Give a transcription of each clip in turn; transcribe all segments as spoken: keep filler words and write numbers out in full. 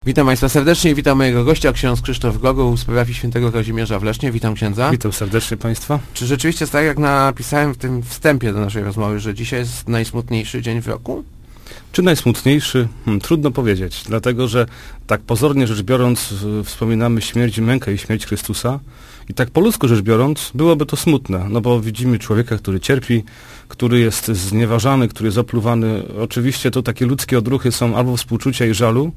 Witam Państwa serdecznie, witam mojego gościa, ksiądz Krzysztof Gogoł z parafii świętego Kazimierza w Lesznie. Witam księdza. Witam serdecznie Państwa. Czy rzeczywiście jest tak, jak napisałem w tym wstępie do naszej rozmowy, że dzisiaj jest najsmutniejszy dzień w roku? Czy najsmutniejszy? Hmm, trudno powiedzieć, dlatego że tak pozornie rzecz biorąc wspominamy śmierć i mękę i śmierć Chrystusa i tak po ludzku rzecz biorąc byłoby to smutne, no bo widzimy człowieka, który cierpi, który jest znieważany, który jest opluwany. Oczywiście to takie ludzkie odruchy są albo współczucia i żalu,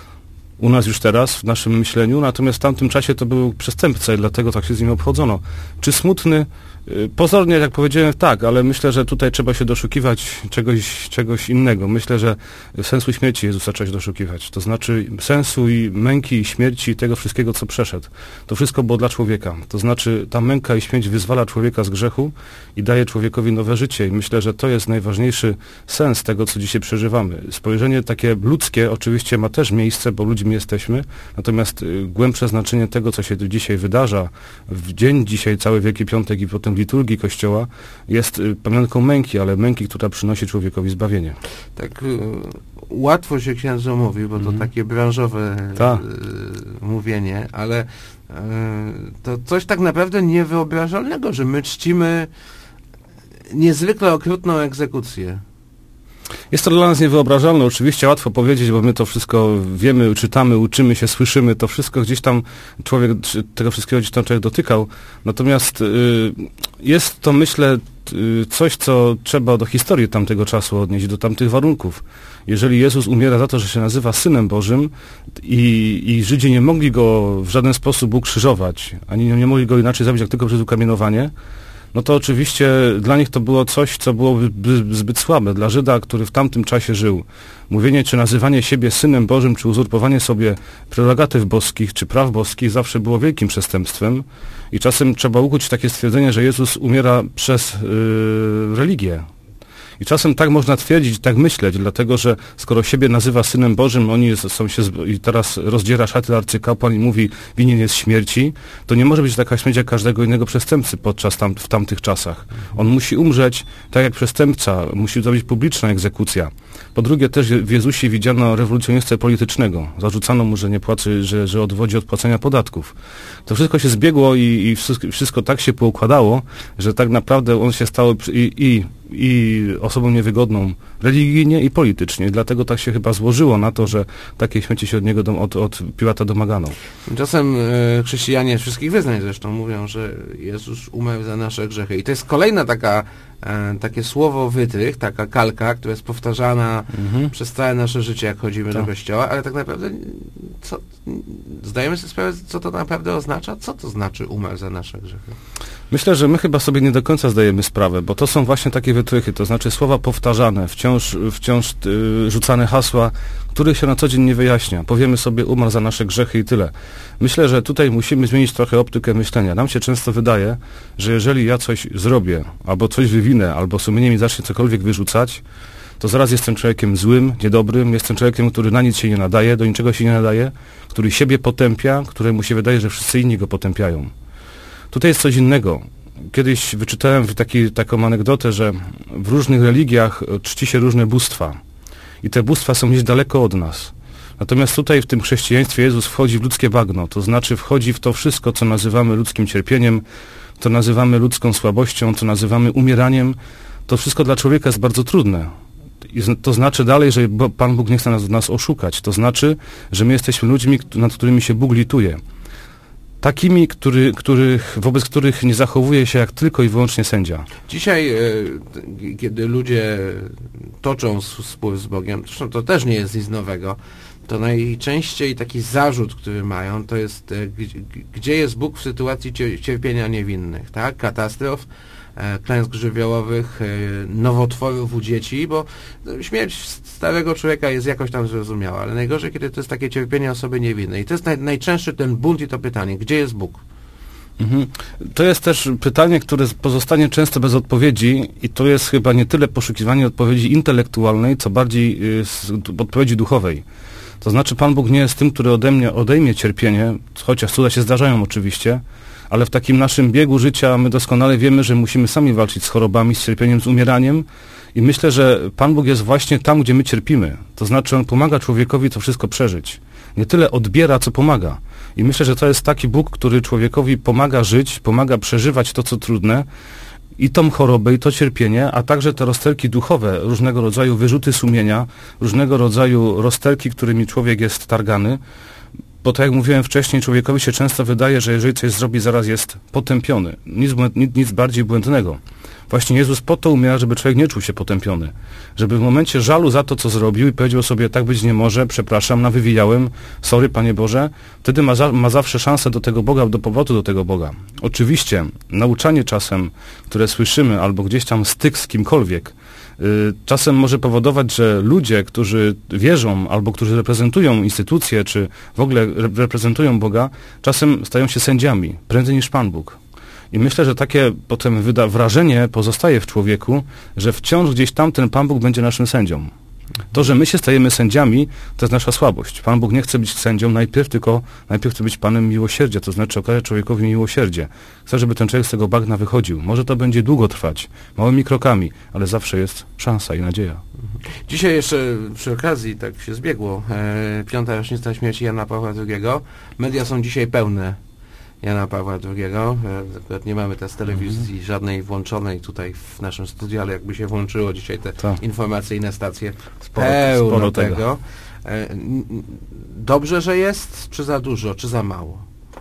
u nas już teraz, w naszym myśleniu, natomiast w tamtym czasie to był przestępca i dlatego tak się z nim obchodzono. Czy smutny? Pozornie, jak powiedziałem, tak, ale myślę, że tutaj trzeba się doszukiwać czegoś, czegoś innego. Myślę, że sensu śmierci Jezusa trzeba się doszukiwać. To znaczy sensu i męki i śmierci i tego wszystkiego, co przeszedł. To wszystko było dla człowieka. To znaczy ta męka i śmierć wyzwala człowieka z grzechu i daje człowiekowi nowe życie. I myślę, że to jest najważniejszy sens tego, co dzisiaj przeżywamy. Spojrzenie takie ludzkie oczywiście ma też miejsce, bo ludźmi jesteśmy, natomiast głębsze znaczenie tego, co się dzisiaj wydarza, w dzień dzisiaj, cały Wielki Piątek i potem liturgii Kościoła, jest pamiątką męki, ale męki, która przynosi człowiekowi zbawienie. Tak y, łatwo się księdzu mówi, bo to mm. takie branżowe y, mówienie, ale y, to coś tak naprawdę niewyobrażalnego, że my czcimy niezwykle okrutną egzekucję. Jest to dla nas niewyobrażalne, oczywiście łatwo powiedzieć, bo my to wszystko wiemy, czytamy, uczymy się, słyszymy, to wszystko gdzieś tam człowiek, tego wszystkiego gdzieś tam człowiek dotykał, natomiast y, jest to, myślę, y, coś, co trzeba do historii tamtego czasu odnieść, do tamtych warunków. Jeżeli Jezus umiera za to, że się nazywa Synem Bożym i, i Żydzi nie mogli go w żaden sposób ukrzyżować, ani nie mogli go inaczej zabić, jak tylko przez ukamienowanie, no to oczywiście dla nich to było coś, co byłoby zbyt słabe. Dla Żyda, który w tamtym czasie żył, mówienie czy nazywanie siebie Synem Bożym, czy uzurpowanie sobie prerogatyw boskich, czy praw boskich zawsze było wielkim przestępstwem i czasem trzeba ukuć takie stwierdzenie, że Jezus umiera przez yy, religię. I czasem tak można twierdzić, tak myśleć, dlatego że skoro siebie nazywa Synem Bożym, oni są się i teraz rozdziera szaty arcykapłan i mówi, winien jest śmierci, to nie może być taka śmierć jak każdego innego przestępcy podczas tam, w tamtych czasach. On musi umrzeć tak jak przestępca, musi to być publiczna egzekucja. Po drugie też w Jezusie widziano rewolucjonistę politycznego. Zarzucano mu, że nie płaci, że, że odwodzi od płacenia podatków. To wszystko się zbiegło i, i wszystko, wszystko tak się poukładało, że tak naprawdę on się stał i, i i osobą niewygodną religijnie i politycznie. Dlatego tak się chyba złożyło na to, że takiej śmierci się od niego, do, od, od Piłata domagano. Tymczasem e, chrześcijanie wszystkich wyznań zresztą mówią, że Jezus umarł za nasze grzechy. I to jest kolejna taka, e, takie słowo wytrych, taka kalka, która jest powtarzana mhm. przez całe nasze życie, jak chodzimy to. do kościoła, ale tak naprawdę co, zdajemy sobie sprawę, co to naprawdę oznacza? Co to znaczy umarł za nasze grzechy? Myślę, że my chyba sobie nie do końca zdajemy sprawę, bo to są właśnie takie wytrychy, to znaczy słowa powtarzane, wciąż, wciąż y, rzucane hasła, których się na co dzień nie wyjaśnia. Powiemy sobie, umarł za nasze grzechy i tyle. Myślę, że tutaj musimy zmienić trochę optykę myślenia. Nam się często wydaje, że jeżeli ja coś zrobię, albo coś wywinę, albo sumienie mi zacznie cokolwiek wyrzucać, to zaraz jestem człowiekiem złym, niedobrym, jestem człowiekiem, który na nic się nie nadaje, do niczego się nie nadaje, który siebie potępia, któremu się wydaje, że wszyscy inni go potępiają. Tutaj jest coś innego. Kiedyś wyczytałem taki, taką anegdotę, że w różnych religiach czci się różne bóstwa i te bóstwa są gdzieś daleko od nas. Natomiast tutaj w tym chrześcijaństwie Jezus wchodzi w ludzkie bagno, to znaczy wchodzi w to wszystko, co nazywamy ludzkim cierpieniem, co nazywamy ludzką słabością, co nazywamy umieraniem. To wszystko dla człowieka jest bardzo trudne. I to znaczy dalej, że Pan Bóg nie chce nas, nas oszukać. To znaczy, że my jesteśmy ludźmi, nad którymi się Bóg lituje. Takimi, który, których, wobec których nie zachowuje się jak tylko i wyłącznie sędzia. Dzisiaj, e, kiedy ludzie toczą spór z Bogiem, zresztą to też nie jest nic nowego, to najczęściej taki zarzut, który mają, to jest e, gdzie jest Bóg w sytuacji cierpienia niewinnych, tak? Katastrof, e, klęsk żywiołowych, e, nowotworów u dzieci, bo śmierć starego człowieka jest jakoś tam zrozumiała, ale najgorzej, kiedy to jest takie cierpienie osoby niewinnej. I to jest naj, najczęstszy ten bunt i to pytanie, gdzie jest Bóg? Mhm. To jest też pytanie, które pozostanie często bez odpowiedzi i to jest chyba nie tyle poszukiwanie odpowiedzi intelektualnej, co bardziej y, odpowiedzi duchowej. To znaczy Pan Bóg nie jest tym, który ode mnie odejmie cierpienie, chociaż cuda się zdarzają oczywiście, ale w takim naszym biegu życia my doskonale wiemy, że musimy sami walczyć z chorobami, z cierpieniem, z umieraniem i myślę, że Pan Bóg jest właśnie tam, gdzie my cierpimy. To znaczy On pomaga człowiekowi to wszystko przeżyć. Nie tyle odbiera, co pomaga. I myślę, że to jest taki Bóg, który człowiekowi pomaga żyć, pomaga przeżywać to, co trudne, i tą chorobę, i to cierpienie, a także te rozterki duchowe, różnego rodzaju wyrzuty sumienia, różnego rodzaju rozterki, którymi człowiek jest targany, bo tak jak mówiłem wcześniej, człowiekowi się często wydaje, że jeżeli coś zrobi, zaraz jest potępiony. Nic, nic, nic bardziej błędnego. Właśnie Jezus po to umiera, żeby człowiek nie czuł się potępiony. Żeby w momencie żalu za to, co zrobił i powiedział sobie, tak być nie może, przepraszam, nawywijałem, sorry Panie Boże, wtedy ma, za, ma zawsze szansę do tego Boga, do powrotu do tego Boga. Oczywiście nauczanie czasem, które słyszymy, albo gdzieś tam styk z kimkolwiek, yy, czasem może powodować, że ludzie, którzy wierzą, albo którzy reprezentują instytucje, czy w ogóle re- reprezentują Boga, czasem stają się sędziami, prędzej niż Pan Bóg. I myślę, że takie potem wyda wrażenie pozostaje w człowieku, że wciąż gdzieś tam ten Pan Bóg będzie naszym sędzią. To, że my się stajemy sędziami, to jest nasza słabość. Pan Bóg nie chce być sędzią najpierw, tylko najpierw chce być Panem miłosierdzia, to znaczy okazać człowiekowi miłosierdzie. Chce, żeby ten człowiek z tego bagna wychodził. Może to będzie długo trwać, małymi krokami, ale zawsze jest szansa i nadzieja. Dzisiaj jeszcze przy okazji, tak się zbiegło, e, piąta rocznica śmierci Jana Pawła drugiego. Media są dzisiaj pełne Jana Pawła drugiego. Akurat nie mamy teraz telewizji mhm. żadnej włączonej tutaj w naszym studiu, ale jakby się włączyło dzisiaj te to. informacyjne stacje, sporo, pełno sporo tego. tego. Dobrze, że jest, czy za dużo, czy za mało?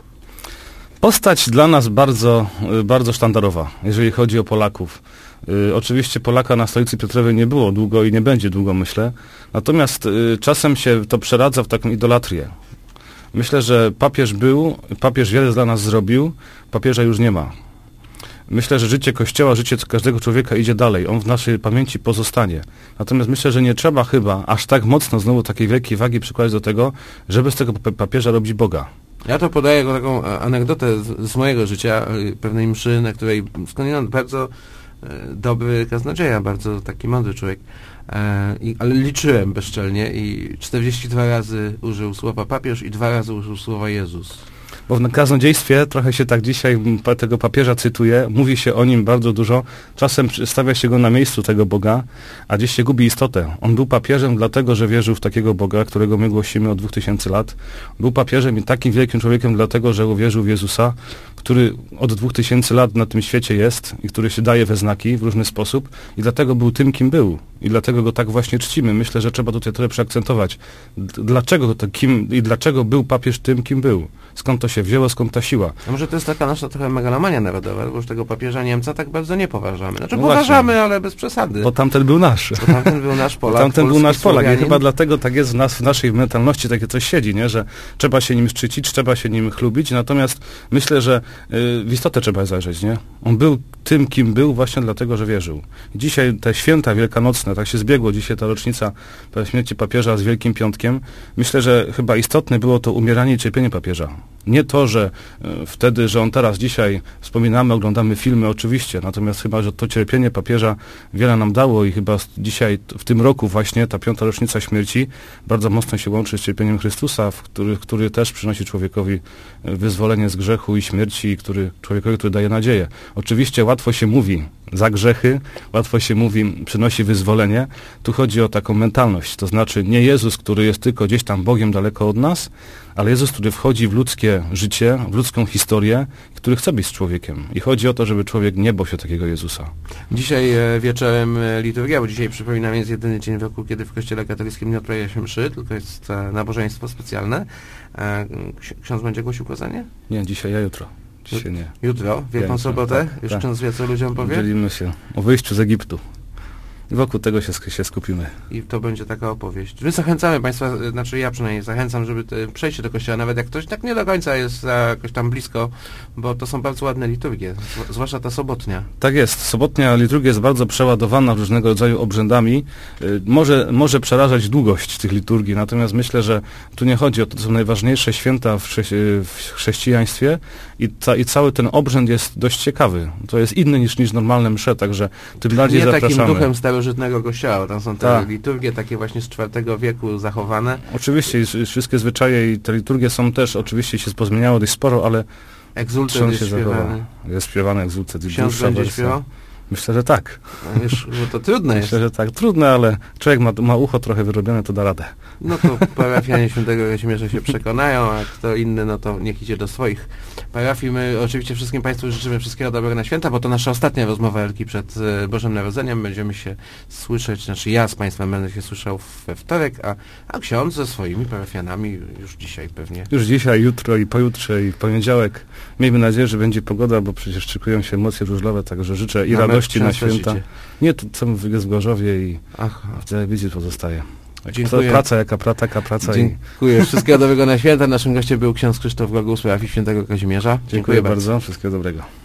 Postać dla nas bardzo, bardzo sztandarowa, jeżeli chodzi o Polaków. Y, oczywiście Polaka na stolicy Piotrowej nie było długo i nie będzie długo, myślę. Natomiast y, czasem się to przeradza w taką idolatrię. Myślę, że papież był, papież wiele dla nas zrobił, papieża już nie ma. Myślę, że życie Kościoła, życie każdego człowieka idzie dalej, on w naszej pamięci pozostanie. Natomiast myślę, że nie trzeba chyba aż tak mocno znowu takiej wielkiej wagi przykładać do tego, żeby z tego papieża robić Boga. Ja to podaję jako taką anegdotę z, z mojego życia, pewnej mszy, na której skądinąd bardzo dobry kaznodzieja, bardzo taki mądry człowiek, e, i, ale liczyłem bezczelnie i czterdzieści dwa razy użył słowa papież i dwa razy użył słowa Jezus. Bo w kaznodziejstwie trochę się tak dzisiaj tego papieża cytuje, mówi się o nim bardzo dużo, czasem stawia się go na miejscu tego Boga, a gdzieś się gubi istotę. On był papieżem dlatego, że wierzył w takiego Boga, którego my głosimy od dwóch tysięcy lat. Był papieżem i takim wielkim człowiekiem dlatego, że uwierzył w Jezusa, który od dwóch tysięcy lat na tym świecie jest i który się daje we znaki w różny sposób i dlatego był tym, kim był. I dlatego go tak właśnie czcimy. Myślę, że trzeba tutaj trochę przeakcentować. Dlaczego to kim i dlaczego był papież tym, kim był? Skąd to się wzięło, skąd ta siła? A może to jest taka nasza trochę megalomania narodowa, bo już tego papieża Niemca tak bardzo nie poważamy. Znaczy no poważamy, właśnie, ale bez przesady. Bo tamten był nasz. Bo tamten był nasz Polak. Tamten był nasz Polak i chyba dlatego tak jest w, nas, w naszej mentalności, takie coś siedzi, nie? Że trzeba się nim szczycić, trzeba się nim chlubić, natomiast myślę, że y, w istotę trzeba zajrzeć, nie? On był tym, kim był właśnie dlatego, że wierzył. I dzisiaj te święta wielkanocne, tak się zbiegło, dzisiaj ta rocznica śmierci papieża z Wielkim Piątkiem, myślę, że chyba istotne było to umieranie i cierpienie papieża. Nie to, że y, wtedy, że on teraz dzisiaj wspominamy, oglądamy filmy, oczywiście, natomiast chyba, że to cierpienie papieża wiele nam dało i chyba dzisiaj, w tym roku właśnie, ta piąta rocznica śmierci bardzo mocno się łączy z cierpieniem Chrystusa, w który, który też przynosi człowiekowi wyzwolenie z grzechu i śmierci, który człowiekowi, który daje nadzieję. Oczywiście łatwo się mówi za grzechy, łatwo się mówi, przynosi wyzwolenie. Tu chodzi o taką mentalność, to znaczy nie Jezus, który jest tylko gdzieś tam Bogiem daleko od nas, ale Jezus, który wchodzi w ludzkie życie, w ludzką historię, który chce być z człowiekiem. I chodzi o to, żeby człowiek nie bał się takiego Jezusa. Dzisiaj e, wieczorem e, liturgia, bo dzisiaj, przypominam, jest jedyny dzień w roku, kiedy w Kościele katolickim nie odprawia się mszy, tylko jest e, nabożeństwo specjalne. E, ksiądz będzie głosił kazanie? Nie, dzisiaj, ja jutro. Dzisiaj nie. Jutro? Wielką ja, sobotę? Tak, Już tak. Ksiądz wie, co ludziom powie? Dzielimy się o wyjściu z Egiptu. I wokół tego się, się skupimy. I to będzie taka opowieść. My zachęcamy Państwa, znaczy ja przynajmniej zachęcam, żeby te, przejść do kościoła, nawet jak ktoś tak nie do końca jest jakoś tam blisko, bo to są bardzo ładne liturgie, zwłaszcza ta sobotnia. Tak jest. Sobotnia liturgia jest bardzo przeładowana różnego rodzaju obrzędami. Y, może, może przerażać długość tych liturgii, natomiast myślę, że tu nie chodzi o to, to są najważniejsze święta w, chrze w chrześcijaństwie i, ca i cały ten obrzęd jest dość ciekawy. To jest inny niż, niż normalne msze, także tym bardziej nie zapraszamy. Takim duchem starożytnego kościoła. Tam są te Ta. liturgie takie właśnie z czwartego wieku zachowane. Oczywiście i wszystkie zwyczaje i te liturgie są też, oczywiście się pozmieniało dość sporo, ale Egzultet jest się śpiewany. Jest śpiewany Egzultet. Ksiądz będzie śpiewał? Myślę, że tak. No już, bo to trudne jest. Myślę, że tak. Trudne, ale człowiek ma, ma ucho trochę wyrobione, to da radę. No to parafianie Świętego Kazimierza się przekonają, a kto inny, no to niech idzie do swoich parafii. My oczywiście wszystkim Państwu życzymy wszystkiego dobrego na święta, bo to nasza ostatnia rozmowa Elki przed e, Bożym Narodzeniem. Będziemy się słyszeć, znaczy ja z Państwem będę się słyszał we wtorek, a, a ksiądz ze swoimi parafianami już dzisiaj pewnie. Już dzisiaj, jutro i pojutrze i w poniedziałek. Miejmy nadzieję, że będzie pogoda, bo przecież szykują się emocje żużlowe, także życzę i Mamy radości na święta. życie. Nie, to co jest w Gorzowie i Aha. w telewizji pozostaje. Dziękuję. To praca, jaka praca, taka praca. Dziękuję. I... Wszystkiego dobrego na święta. Naszym gościem był ksiądz Krzysztof Glagus, parafii Świętego Kazimierza. Dziękuję, Dziękuję bardzo. bardzo. Wszystkiego dobrego.